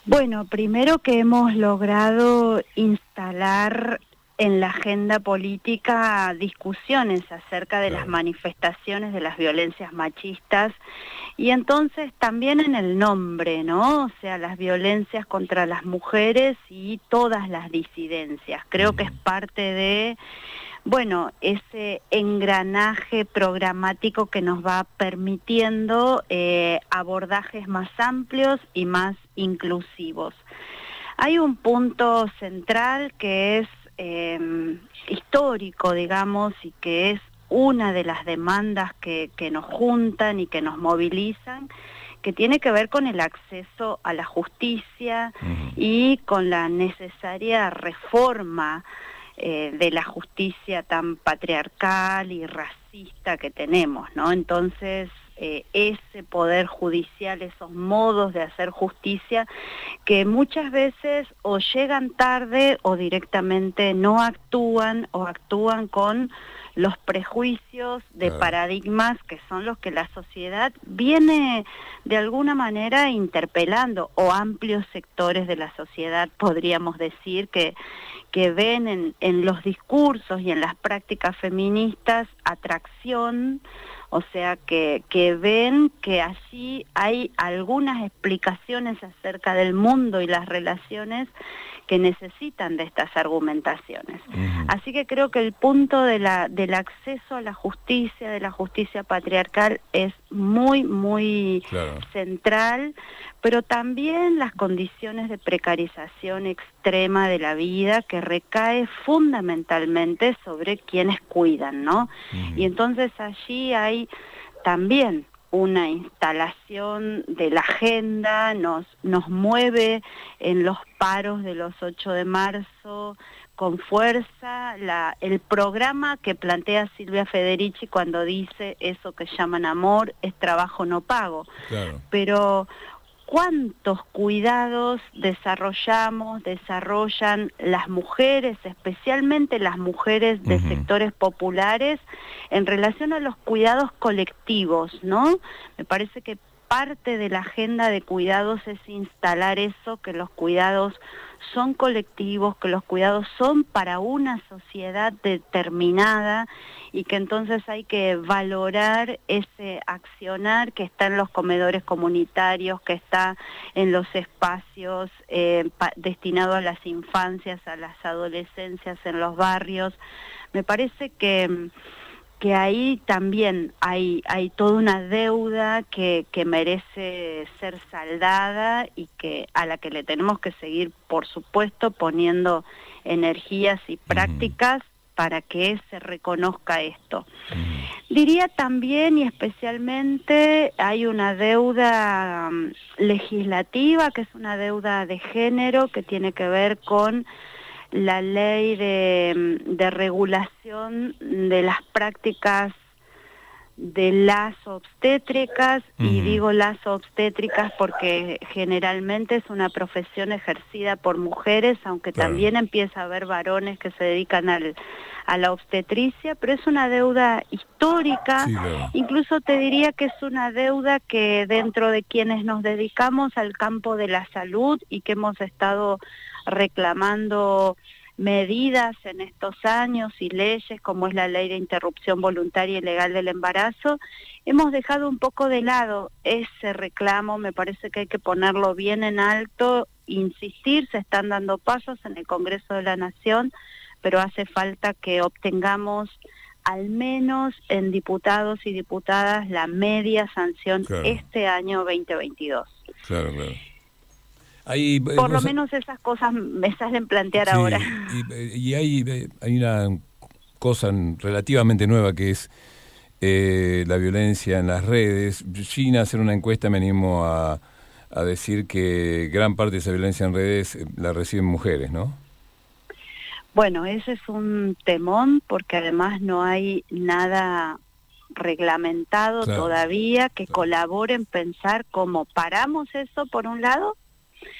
Bueno, primero que hemos logrado instalar en la agenda política discusiones acerca de las Claro. manifestaciones de las violencias machistas y entonces también en el nombre, ¿no? O sea, las violencias contra las mujeres y todas las disidencias. Creo que es parte de, bueno, ese engranaje programático que nos va permitiendo abordajes más amplios y más inclusivos. Hay un punto central que es histórico, digamos, y que es una de las demandas que nos juntan y que nos movilizan, que tiene que ver con el acceso a la justicia y con la necesaria reforma de la justicia tan patriarcal y racista que tenemos, ¿no? Entonces, ese poder judicial, esos modos de hacer justicia, que muchas veces o llegan tarde o directamente no actúan o actúan con los prejuicios de paradigmas que son los que la sociedad viene de alguna manera interpelando, o amplios sectores de la sociedad podríamos decir que ven en los discursos y en las prácticas feministas atracción, o sea que ven que allí hay algunas explicaciones acerca del mundo y las relaciones que necesitan de estas argumentaciones. Así que creo que el punto del acceso a la justicia, de la justicia patriarcal, es muy, muy central, pero también las condiciones de precarización extrema de la vida que recae fundamentalmente sobre quienes cuidan, ¿no? Y entonces allí hay también una instalación de la agenda, nos mueve en los paros de los 8 de marzo con fuerza el programa que plantea Silvia Federici cuando dice eso que llaman amor es trabajo no pago. Pero ¿cuántos cuidados desarrollan las mujeres, especialmente las mujeres de sectores populares, en relación a los cuidados colectivos, ¿no? Me parece que parte de la agenda de cuidados es instalar eso, que los cuidados son colectivos, que los cuidados son para una sociedad determinada y que entonces hay que valorar ese accionar que está en los comedores comunitarios, que está en los espacios destinados a las infancias, a las adolescencias en los barrios. Me parece que ahí también hay toda una deuda que merece ser saldada y a la que le tenemos que seguir, por supuesto, poniendo energías y prácticas para que se reconozca esto. Diría también y especialmente hay una deuda legislativa, que es una deuda de género, que tiene que ver con la ley de regulación de las prácticas de las obstétricas, y digo las obstétricas porque generalmente es una profesión ejercida por mujeres, aunque también empieza a haber varones que se dedican a la obstetricia, pero es una deuda histórica, incluso te diría que es una deuda que dentro de quienes nos dedicamos al campo de la salud y que hemos estado reclamando medidas en estos años y leyes como es la ley de interrupción voluntaria y legal del embarazo, hemos dejado un poco de lado ese reclamo. Me parece que hay que ponerlo bien en alto, insistir, se están dando pasos en el Congreso de la Nación, pero hace falta que obtengamos al menos en diputados y diputadas la media sanción este año 2022. Por lo menos esas cosas me salen plantear ahora. Y hay una cosa relativamente nueva que es la violencia en las redes. Sin hacer una encuesta me animo a decir que gran parte de esa violencia en redes la reciben mujeres, ¿no? Bueno, ese es un temón porque además no hay nada reglamentado todavía que colabore en pensar cómo paramos eso por un lado,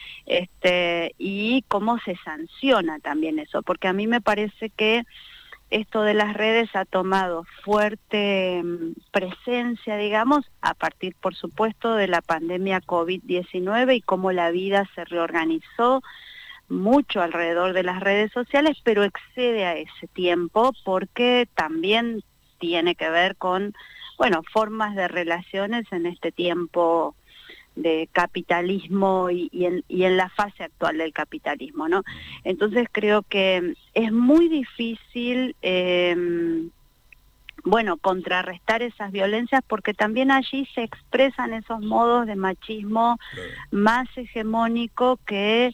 y cómo se sanciona también eso, porque a mí me parece que esto de las redes ha tomado fuerte presencia, digamos, a partir, por supuesto, de la pandemia COVID-19 y cómo la vida se reorganizó mucho alrededor de las redes sociales, pero excede a ese tiempo porque también tiene que ver con, bueno, formas de relaciones en este tiempo de capitalismo y en la fase actual del capitalismo, ¿no? Entonces creo que es muy difícil, bueno, contrarrestar esas violencias porque también allí se expresan esos modos de machismo más hegemónico que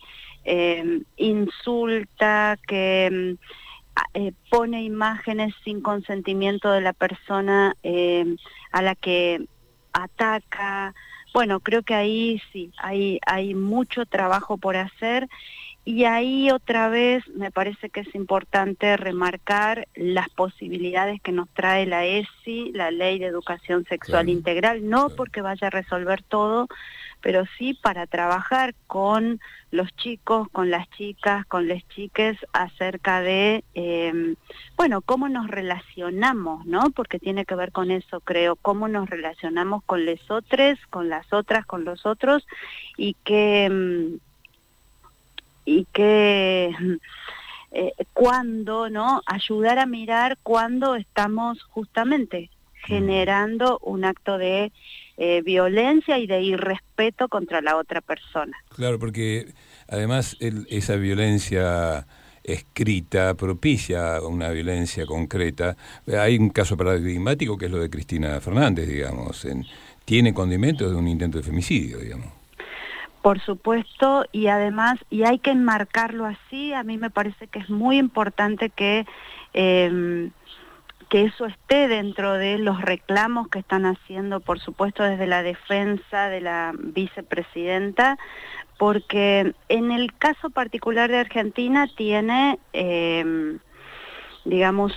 insulta, que pone imágenes sin consentimiento de la persona a la que ataca. Bueno, creo que ahí sí, hay mucho trabajo por hacer y ahí otra vez me parece que es importante remarcar las posibilidades que nos trae la ESI, la Ley de Educación Sexual Integral, no porque vaya a resolver todo, pero sí para trabajar con los chicos, con las chicas, con les chiques acerca de, bueno, cómo nos relacionamos, ¿no? Porque tiene que ver con eso, creo, cómo nos relacionamos con lesotres, con las otras, con los otros, y que cuando, ¿no? Ayudar a mirar cuando estamos justamente generando un acto de violencia y de irrespeto contra la otra persona. Claro, porque además esa violencia escrita propicia una violencia concreta. Hay un caso paradigmático que es lo de Cristina Fernández, digamos. Tiene condimentos de un intento de femicidio, digamos. Por supuesto, y además, y hay que enmarcarlo así, a mí me parece que es muy importante que eso esté dentro de los reclamos que están haciendo, por supuesto, desde la defensa de la vicepresidenta, porque en el caso particular de Argentina tiene, digamos,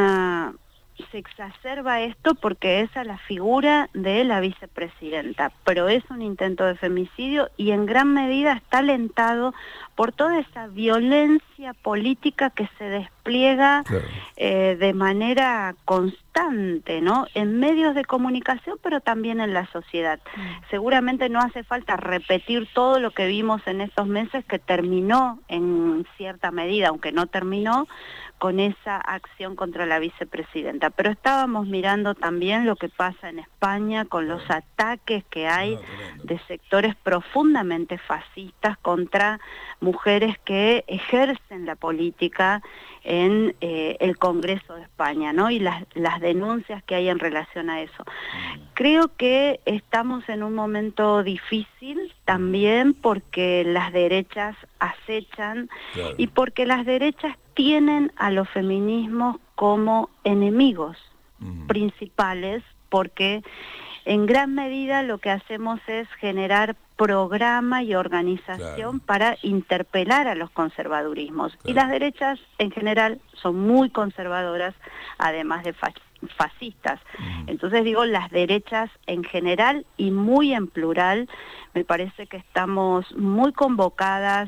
se exacerba esto porque esa es la figura de la vicepresidenta, pero es un intento de femicidio y en gran medida está alentado por toda esa violencia política que se despliega de manera constante, ¿no? En medios de comunicación, pero también en la sociedad. Seguramente no hace falta repetir todo lo que vimos en estos meses, que terminó en cierta medida, aunque no terminó, con esa acción contra la vicepresidenta. Pero estábamos mirando también lo que pasa en España con los ataques que hay de sectores profundamente fascistas contra mujeres que ejercen la política en el Congreso de España, ¿no? Y las denuncias que hay en relación a eso. Creo que estamos en un momento difícil también porque las derechas acechan y porque las derechas tienen a los feminismos como enemigos principales, porque en gran medida lo que hacemos es generar programa y organización para interpelar a los conservadurismos. Y las derechas en general son muy conservadoras, además de fascistas. Entonces digo, las derechas en general y muy en plural, me parece que estamos muy convocades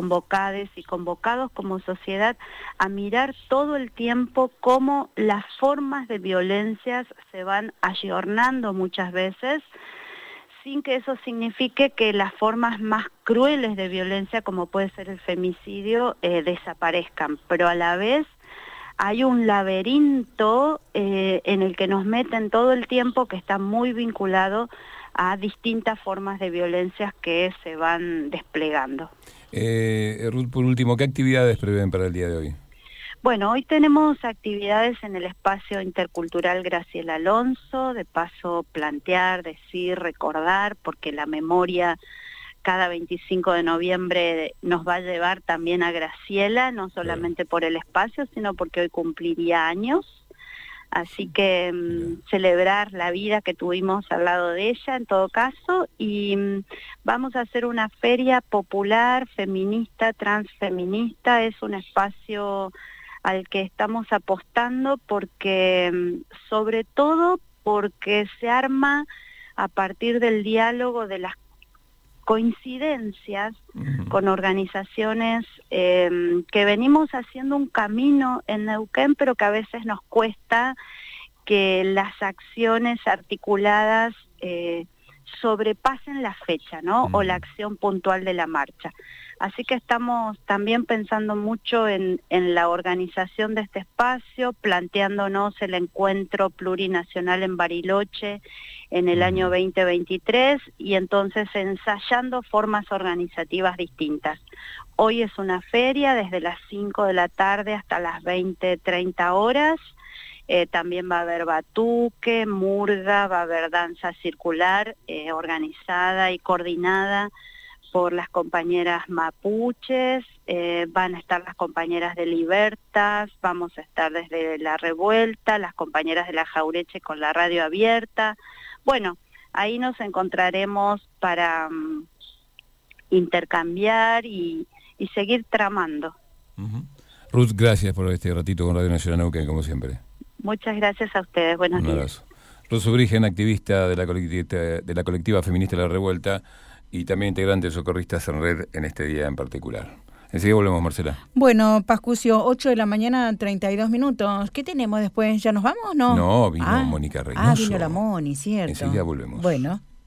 y convocados como sociedad a mirar todo el tiempo cómo las formas de violencias se van ayornando muchas veces, sin que eso signifique que las formas más crueles de violencia, como puede ser el femicidio, desaparezcan, pero a la vez hay un laberinto en el que nos meten todo el tiempo que está muy vinculado a distintas formas de violencias que se van desplegando. Ruth, por último, ¿qué actividades prevén para el día de hoy? Bueno, hoy tenemos actividades en el espacio intercultural Graciela Alonso, de paso plantear, decir, recordar, porque la memoria cada 25 de noviembre nos va a llevar también a Graciela, no solamente por el espacio, sino porque hoy cumpliría años. Así que celebrar la vida que tuvimos al lado de ella en todo caso, y vamos a hacer una feria popular, feminista, transfeminista. Es un espacio al que estamos apostando porque, sobre todo porque se arma a partir del diálogo de las coincidencias con organizaciones que venimos haciendo un camino en Neuquén, pero que a veces nos cuesta que las acciones articuladas sobrepasen la fecha, ¿no? O la acción puntual de la marcha. Así que estamos también pensando mucho en la organización de este espacio, planteándonos el encuentro plurinacional en Bariloche en el año 2023 y entonces ensayando formas organizativas distintas. Hoy es una feria desde las 5 de la tarde hasta las 20:30 horas. También va a haber batuque, murga, va a haber danza circular organizada y coordinada por las compañeras mapuches, van a estar las compañeras de Libertas, vamos a estar desde La Revuelta, las compañeras de La Jaureche con la radio abierta. Bueno, ahí nos encontraremos para intercambiar y seguir tramando. Ruth, gracias por este ratito con Radio Nacional Neuquén, como siempre. Muchas gracias a ustedes, buenos días. Un abrazo. Ruth Zubrigen, activista de la colectiva feminista La Revuelta y también integrante de Socorristas en Red en este día en particular. Enseguida volvemos, Marcela. Bueno, Pascucio, 8 de la mañana, 32 minutos. ¿Qué tenemos después? ¿Ya nos vamos o no? No, vino Mónica Reynoso. Vino la Moni, cierto. Enseguida volvemos. Bueno.